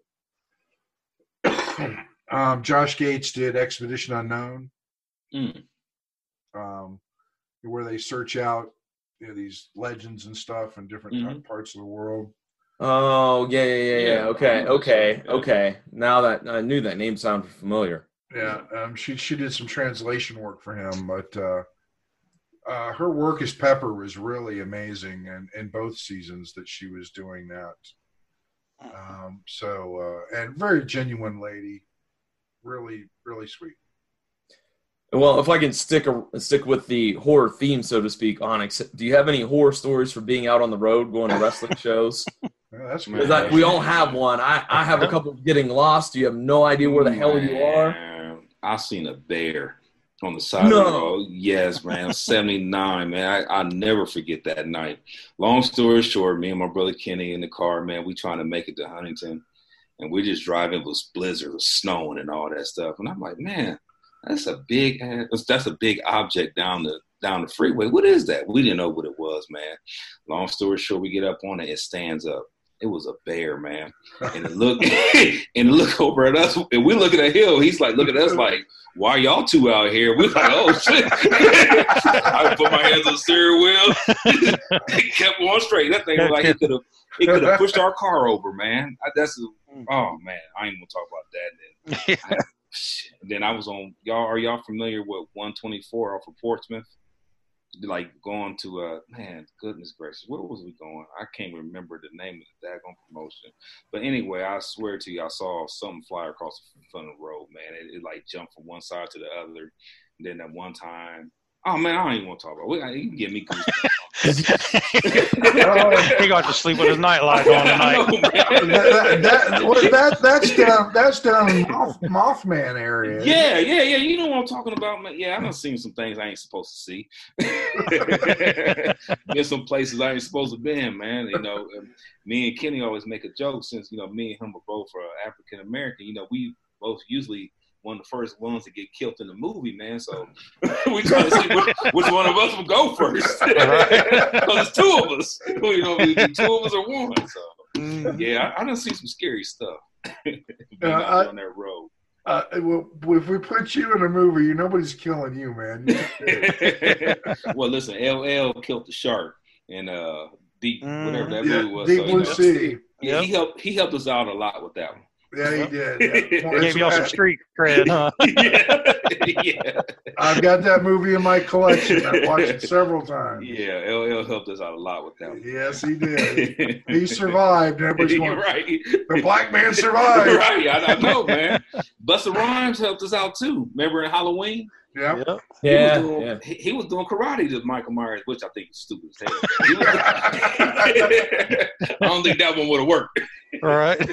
um, Josh Gates did Expedition Unknown, Mm. um, where they search out you know, these legends and stuff in different Mhm. parts of the world. Oh yeah, yeah, yeah, yeah. Yeah. Okay, okay, okay. Now that I knew that name sounded familiar. Yeah, um, she she did some translation work for him, but uh, uh, her work as Pepper was really amazing, and in both seasons that she was doing that. Um, so uh, and very genuine lady, really really sweet. Well, if I can stick a, stick with the horror theme, so to speak, Onyx, do you have any horror stories for being out on the road going to wrestling shows? Yeah, that's Man. good. Because I- we all have one. I, I have a couple of getting lost. You have no idea where the hell you are. Man, I seen a bear on the side No. of the road. Yes, man. seventy-nine, man. I, I'll never forget that night. Long story short, me and my brother Kenny in the car, man, we trying to make it to Huntington. And we just driving. It was blizzard, it was snowing and all that stuff. And I'm like, man, that's a big that's a big object down the down the freeway. What is that? We didn't know what it was, man. Long story short, we get up on it, it stands up. It was a bear, man. And it look and it look over at us, and we looking at him. He's like looking at us like, why y'all two out here? We're like, oh shit. I put my hands on the steering wheel. It kept going straight. That thing was like it could have it could have pushed our car over, man. I, that's oh man, I ain't gonna talk about that then. I, then I was on y'all. Are y'all familiar with one twenty-four off of Portsmouth? Like going to uh man, goodness gracious, where was we going? I can't remember the name of the daggone promotion. But anyway, I swear to you, I saw something fly across the front of the road, man. It, it like jumped from one side to the other. And then at one time, oh man, I don't even want to talk about it. You can get me goosebumps. He got to sleep with his nightlight on I know, tonight. man. that, that, well, that, that's down that's down in Moth, Mothman area. Yeah, yeah, yeah. You know what I'm talking about, man. Yeah, I done seen some things I ain't supposed to see. Been some places I ain't supposed to be in, man. You know, and me and Kenny always make a joke since, you know, me and him are both uh, African American. You know, we both usually one of the first ones to get killed in the movie, man. So we try to see which, which one of us will go first. Because it's two of us. You know, either two of us or one. So yeah, I, I done see some scary stuff. Being Uh, out I- on that road. Uh, well, if we put you in a movie, nobody's killing you, man. Well, listen, L L killed the shark and uh, Deep, whatever that Yeah, movie was. Deep so, you Blue know, Sea. Yeah, Yep. he helped. He helped us out a lot with that one. Yeah, he did. Yeah. Gave y'all some street cred, huh? yeah, yeah, I've got that movie in my collection. I've watched it several times. yeah. L L helped us out a lot with that one. Yes, he did. He survived. Everybody's You're going, right. the black man survived. Right, I, I know, man. Busta Rhymes helped us out too. Remember in Halloween? Yeah. Yep. He Yeah, was doing, yeah. He, he was doing karate to Michael Myers, which I think is stupid as hell. He was- I don't think that one would have worked. All right.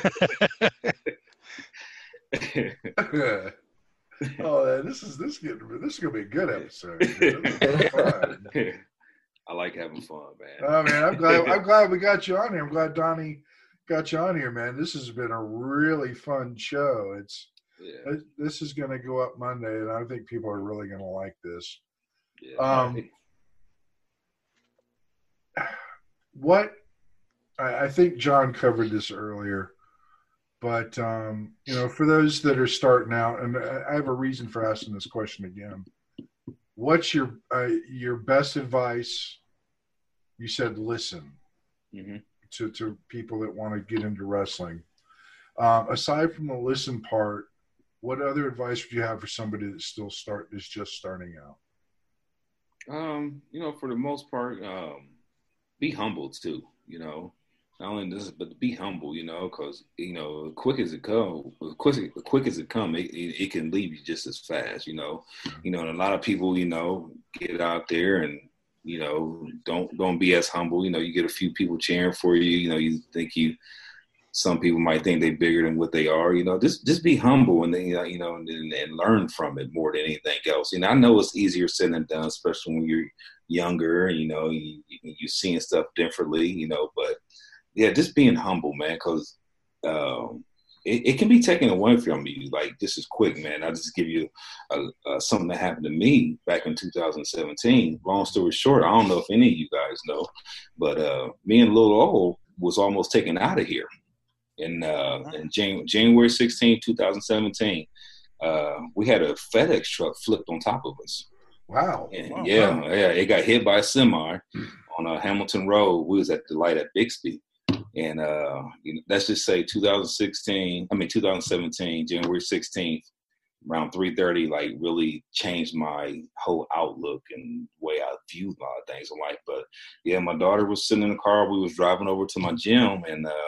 Oh, man, this is this is getting this is gonna be a good episode. dude. This is fun. I like having fun, man. Oh man, I'm glad I'm glad we got you on here. I'm glad Donnie got you on here, man. This has been a really fun show. It's Yeah, it- this is gonna go up Monday, and I think people are really gonna like this. yeah. Um, What I, I think John covered this earlier. But um, you know, for those that are starting out, and I have a reason for asking this question again. What's your uh, your best advice? You said listen Mm-hmm. to to people that want to get into wrestling. Um, aside from the listen part, what other advice would you have for somebody that's still start is just starting out? Um, you know, for the most part, um, be humble too. You know, not only this, but be humble. You know, because you know, quick as it come, quick quick as it come, it, it, it can leave you just as fast. You know, you know, and a lot of people, you know, get out there and you know, don't don't be as humble. You know, you get a few people cheering for you. You know, you think you. Some people might think they're bigger than what they are. You know, just just be humble and then you know and, and learn from it more than anything else. You know, I know it's easier said than done, especially when you're younger. You know, you you seeing stuff differently. You know, but yeah, just being humble, man, because um, it, it can be taken away from you. Like this is quick, man. I'll just give you a, a, something that happened to me back in two thousand seventeen. Long story short, I don't know if any of you guys know, but uh, me and Lil O was almost taken out of here. In, uh, in Jan- January sixteenth, twenty seventeen, uh, we had a FedEx truck flipped on top of us. Wow. And wow. yeah, yeah, it got hit by a semi on uh, Hamilton Road. We was at the light at Bixby. And uh, you know, let's just say two thousand sixteen, I mean two thousand seventeen, January sixteenth, around three thirty, like really changed my whole outlook and way I viewed a lot of things in life. But yeah, my daughter was sitting in the car. We was driving over to my gym and uh,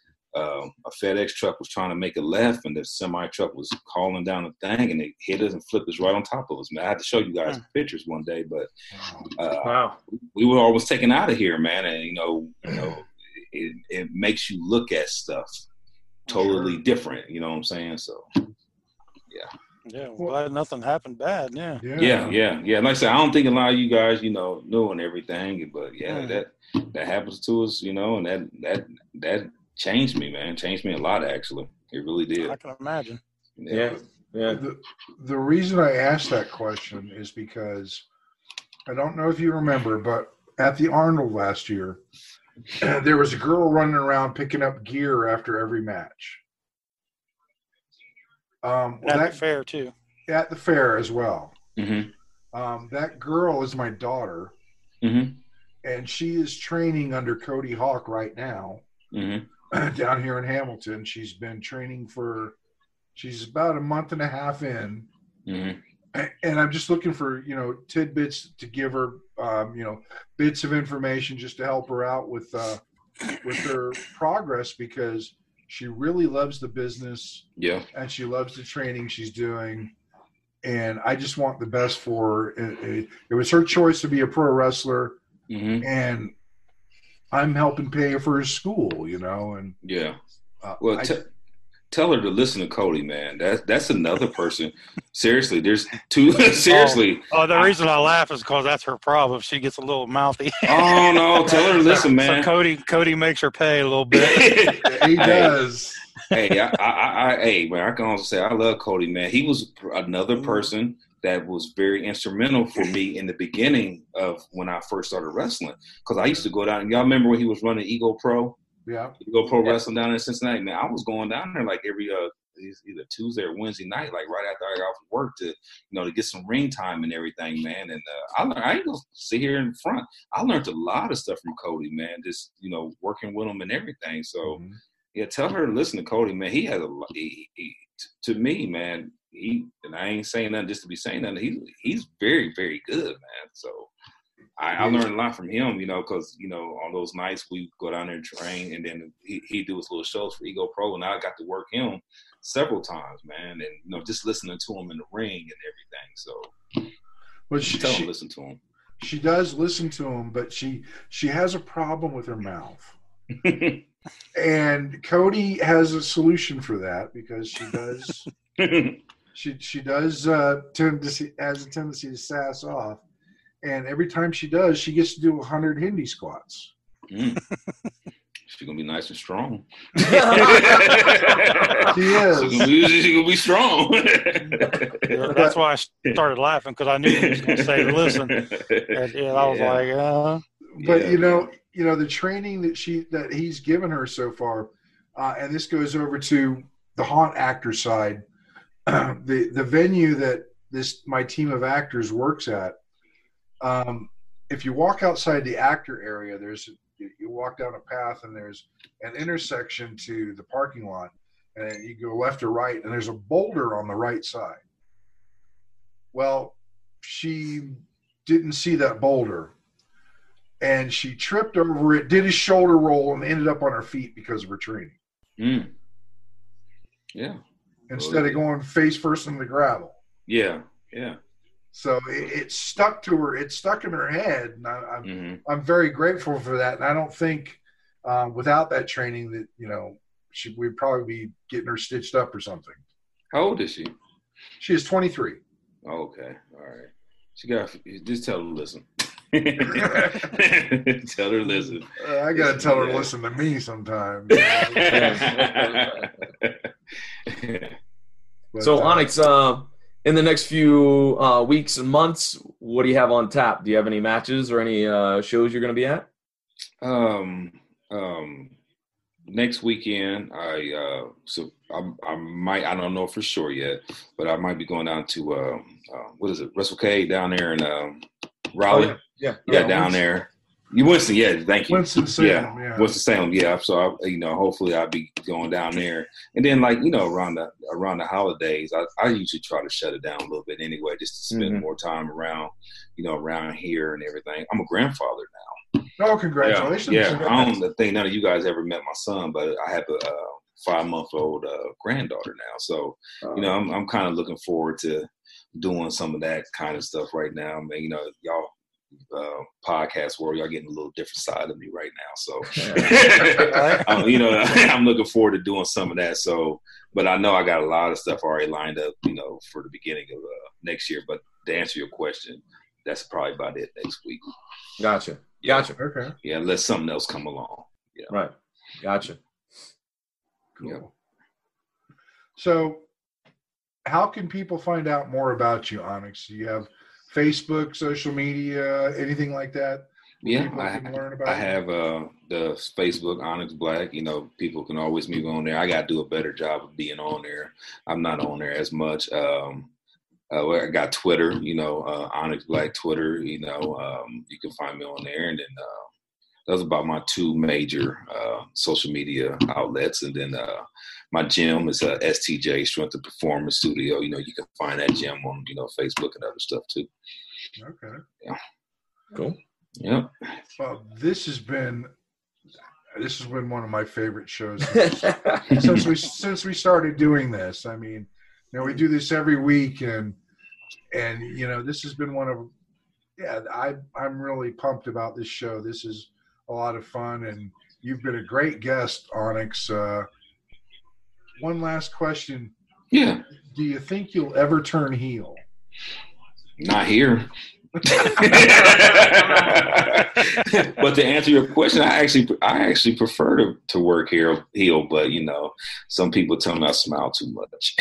Uh, a FedEx truck was trying to make a left, and the semi truck was calling down the thing, and it hit us and flipped us right on top of us. Man, I had to show you guys pictures one day, but uh, Wow. we were always taken out of here, man. And you know, you know, it, it makes you look at stuff totally Sure. different. You know what I'm saying? So, yeah. Yeah, well, glad nothing happened bad. Yeah. Yeah. Yeah, yeah, yeah. Like I said, I don't think a lot of you guys, you know, knew and everything, but yeah, Mm. that that happens to us, you know, and that that that. Changed me, man. Changed me a lot, actually. It really did. I can imagine. Yeah. Yeah. The, the reason I asked that question is because I don't know if you remember, but at the Arnold last year, there was a girl running around picking up gear after every match. Um, well, At that, the fair too. At the fair as well. Mm-hmm. Um, that girl is my daughter, Mm-hmm. and she is training under Cody Hawk right now. Mm-hmm. Down here in Hamilton. She's been training for, she's about a month and a half in. Mm-hmm. And I'm just looking for, you know, tidbits to give her, um, you know, bits of information just to help her out with, uh, with her progress because she really loves the business. Yeah. And she loves the training she's doing. And I just want the best for her. It, it, it was her choice to be a pro wrestler. Mm-hmm. And I'm helping pay for his school, you know, and yeah. Uh, well, I, t- tell her to listen to Cody, man. That's that's another person. Seriously, there's two. seriously. Oh, oh the I, reason I laugh is because that's her problem. She gets a little mouthy. oh no, tell her to listen, man. So Cody, Cody makes her pay a little bit. he does. hey, I, I, I, hey, man, I can also say I love Cody, man. He was another person that was very instrumental for me in the beginning of when I first started wrestling. Because I used to go down. Y'all remember when he was running Ego Pro? Yeah. Ego Pro yeah. Wrestling down in Cincinnati. Man, I was going down there like every uh either Tuesday or Wednesday night, like right after I got off work to, you know, to get some ring time and everything, man. And uh, I learned, I ain't gonna sit here in front. I learned a lot of stuff from Cody, man. Just, you know, working with him and everything. So, mm-hmm. yeah, tell her to listen to Cody, man. He has a he, he, to me, man. He and I ain't saying nothing just to be saying nothing. He he's very very good, man. So I, I learned a lot from him, you know, because you know on those nights we go down there and train, and then he he do his little shows for Ego Pro, and I got to work him several times, man, and you know just listening to him in the ring and everything. So, but she tell she, him listen to him. She does listen to him, but she she has a problem with her mouth. And Cody has a solution for that because she does. She she does uh, tend to see, has a tendency to sass off, and every time she does, she gets to do a hundred Hindi squats. Mm. She's gonna be nice and strong. She is. She's gonna be, she gonna be strong. Yeah, that's why I started laughing because I knew he was gonna say, "Listen," and, and I was yeah. like, "Uh." But yeah, you know, man. you know the training that she that he's given her so far. uh, and this goes over to the haunt actor side. the the venue that this my team of actors works at. Um, if you walk outside the actor area, there's you, you walk down a path and there's an intersection to the parking lot, and you go left or right, and there's a boulder on the right side. Well, she didn't see that boulder, and she tripped over it, did a shoulder roll, and ended up on her feet because of her training. Mm. Yeah. Instead of going face first in the gravel. Yeah, yeah. So it, it stuck to her. It stuck in her head, and I, I'm Mm-hmm. I'm very grateful for that. And I don't think um, without that training that you know she we'd probably be getting her stitched up or something. How old is she? She is twenty-three. Okay, all right. She got just tell her to listen. Tell her to listen. Uh, I gotta tell her to Yeah. listen to me sometimes. But, So uh, Onyx, uh, in the next few uh, weeks and months, what do you have on tap? Do you have any matches or any uh, shows you're going to be at? Um, um, next weekend, I uh, so I, I might I don't know for sure yet, but I might be going down to uh, uh, what is it, Russell Cade down there in um, Raleigh. Oh, yeah, yeah, Yeah, down Winston- there. You Winston, yeah, thank you. Winston-Salem, yeah, yeah. Winston-Salem, yeah. So I, you know, hopefully I'll be going down there, and then like you know around the around the holidays, I, I usually try to shut it down a little bit anyway, just to spend Mhm. more time around, you know, around here and everything. I'm a grandfather now. Oh, congratulations! Yeah, yeah. I don't think none of you guys ever met my son, but I have a uh, five month old uh, granddaughter now. So, you know, I'm I'm kind of looking forward to doing some of that kind of stuff right now. I mean, you know, y'all uh, podcast world, y'all getting a little different side of me right now. So, um, you know, I'm looking forward to doing some of that. So, but I know I got a lot of stuff already lined up, you know, for the beginning of uh, next year. But to answer your question, that's probably about it next week. Gotcha. Yeah. Gotcha. Okay, Yeah, unless something else come along. Yeah. Right. Gotcha. cool. Yeah. So, how can people find out more about you, Onyx? Do you have Facebook, social media, anything like that? where Yeah, people I, can learn about I you? have uh, the Facebook Onyx Black. You know, people can always meet me on there. I got to do a better job of being on there. I'm not on there as much. Um, uh, well, I got Twitter, you know, uh, Onyx Black Twitter. You know, um, you can find me on there. And then uh, those are about my two major uh, social media outlets. And then uh, my gym is uh, S T J Strength and Performance Studio. You know, you can find that gym on, you know, Facebook and other stuff too. Okay. Cool. Yeah. Well, this has been this has been one of my favorite shows since, since we since we started doing this. I mean, you know, we do this every week, and and you know, this has been one of yeah. I I'm really pumped about this show. This is a lot of fun, and you've been a great guest, Onyx. Uh, one last question: Yeah. do you think you'll ever turn heel? Not here. But to answer your question, I actually I actually prefer to, to work here heel, but you know, some people tell me I smile too much.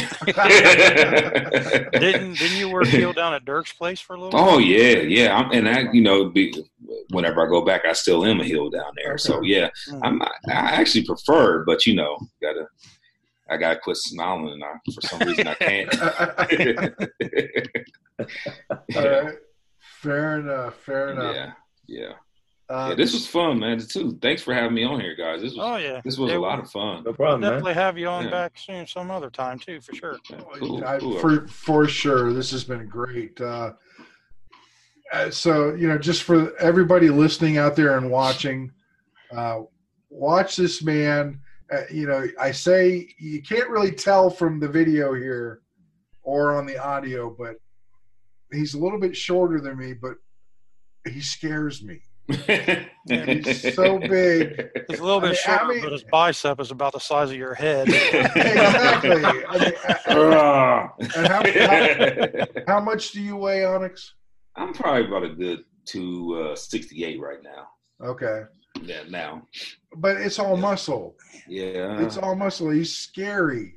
Didn't didn't you work heel down at Dirk's place for a little? Oh yeah, yeah. I'm, and I, you know, be, whenever I go back, I still am a heel down there. Okay. So yeah, Mm. I'm I actually prefer, but you know, gotta I gotta quit smiling, and I, for some reason I can't. All right. Fair enough. Fair enough. Yeah, yeah. Uh, Yeah, this was fun, man. Too. Thanks for having me on here, guys. This was Oh yeah. this was Yeah, a lot we'll of fun. No problem, man. Definitely have you on Yeah. back soon, some other time too, for sure. Yeah, cool, I, cool. For for sure, this has been great. Uh, uh, so you know, just for everybody listening out there and watching, uh, watch this man. Uh, you know, I say you can't really tell from the video here or on the audio, but he's a little bit shorter than me, but he scares me. He's so big. He's a little I bit mean, shorter, I mean- but his bicep is about the size of your head. Exactly. I mean, uh, and how, how, how much do you weigh, Onyx? I'm probably about a good two uh, sixty-eight right now. Okay. Yeah, now. But it's all Yeah. muscle. Yeah. It's all muscle. He's scary.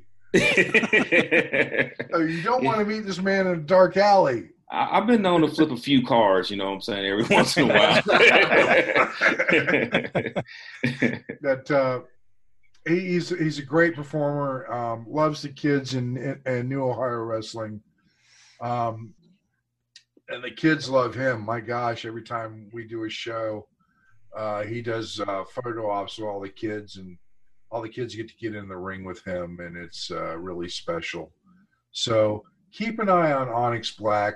Oh, you don't want to meet this man in a dark alley. I, I've been known to flip a few cars, you know what I'm saying, every once in a while. That uh, he's he's a great performer. Um, loves the kids in, in, in New Ohio Wrestling, um, and the kids love him. My gosh, every time we do a show, uh, he does uh, photo ops with all the kids, and all the kids get to get in the ring with him, and it's uh, really special. So keep an eye on Onyx Black.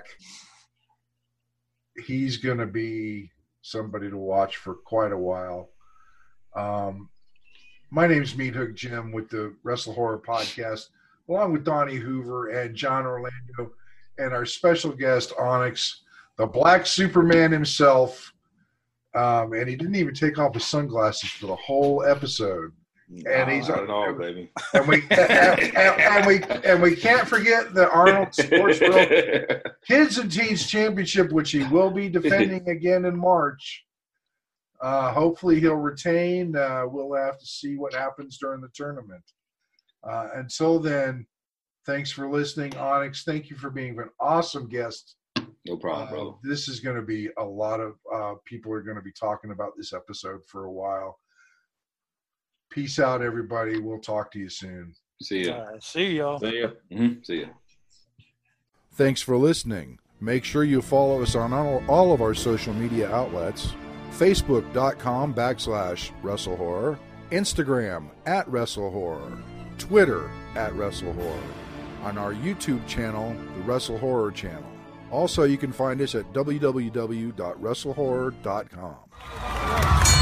He's going to be somebody to watch for quite a while. Um, my name's Meat Hook Jim with the Wrestle Horror Podcast, along with Donnie Hoover and John Orlando, and our special guest, Onyx, the Black Superman himself. Um, and he didn't even take off his sunglasses for the whole episode. And he's not at all, baby. And we and, and, and we and we can't forget the Arnold Sports World Kids and Teens Championship, which he will be defending again in March. Uh, hopefully, he'll retain. Uh, we'll have to see what happens during the tournament. Uh, until then, thanks for listening, Onyx. Thank you for being an awesome guest. No problem, uh, brother. This is going to be a lot of uh, people are going to be talking about this episode for a while. Peace out, everybody. We'll talk to you soon. See ya. Uh, see y'all. See ya. Mm-hmm. See ya. Thanks for listening. Make sure you follow us on all, all of our social media outlets. Facebook.com backslash Wrestle Horror. Instagram at Wrestle Horror. Twitter at Wrestle Horror. On our YouTube channel, the Wrestle Horror Channel. Also, you can find us at w w w dot wrestle horror dot com.